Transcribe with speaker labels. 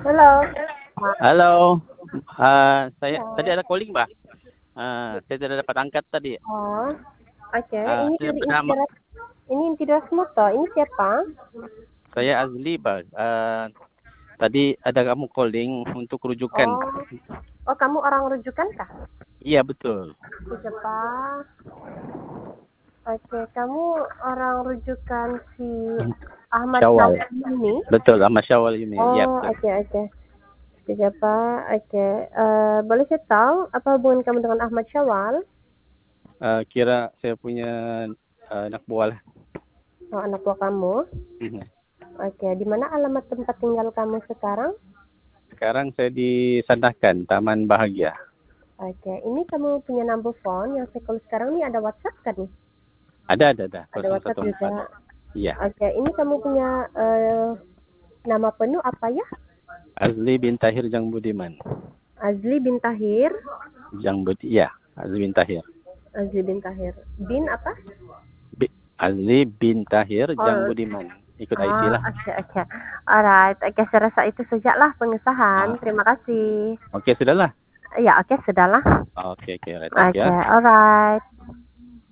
Speaker 1: Halo. Ma
Speaker 2: Halo, saya tadi
Speaker 1: ya.
Speaker 2: ada calling, Mbak. Saya tidak dapat angkat tadi.
Speaker 1: Oh, oke. Ini
Speaker 2: Saya
Speaker 1: dari
Speaker 2: bernama,
Speaker 1: Inspirasi Moto. Ini siapa?
Speaker 2: saya Azli, Mbak. Tadi ada kamu calling untuk rujukan.
Speaker 1: Oh, oh kamu orang rujukan kah?
Speaker 2: Iya, betul.
Speaker 1: Siapa? Oke, kamu orang rujukan si Ahmad
Speaker 2: Syawal.
Speaker 1: Syawal ini?
Speaker 2: Betul, sama Syawal ini. Iya,
Speaker 1: Oh,
Speaker 2: betul.
Speaker 1: oke. Siapa? Oke. Boleh saya tahu apa hubungan kamu dengan Ahmad Syawal?
Speaker 2: Kira saya punya anak buah lah.
Speaker 1: Oh, anak buah kamu.
Speaker 2: Mhm.
Speaker 1: Oke, di mana alamat tempat tinggal kamu sekarang?
Speaker 2: Sekarang saya di Sandakan, Taman Bahagia.
Speaker 1: Oke, ini kamu punya number phone yang saya call sekarang nih ada WhatsApp kan nih?
Speaker 2: Ada.
Speaker 1: Ada WhatsApp
Speaker 2: 014.
Speaker 1: juga.
Speaker 2: Iya.
Speaker 1: Oke, ini kamu punya nama penuh apa ya?
Speaker 2: Azli bin Tahir Jang Budiman.
Speaker 1: Azli bin Tahir.
Speaker 2: Iya, Azli bin Tahir.
Speaker 1: Azli bin Tahir. Bin apa?
Speaker 2: Azli bin Tahir Jang
Speaker 1: Oh,
Speaker 2: Budiman. Ikut IC lah.
Speaker 1: oke. Alright, oke, saya rasa itu sajalah
Speaker 2: Ah,
Speaker 1: pengesahan. Terima kasih.
Speaker 2: Oke, sudahlah.
Speaker 1: Ya, oke, sudahlah.
Speaker 2: Oke, right. Thank you
Speaker 1: Oke,
Speaker 2: ya.
Speaker 1: alright.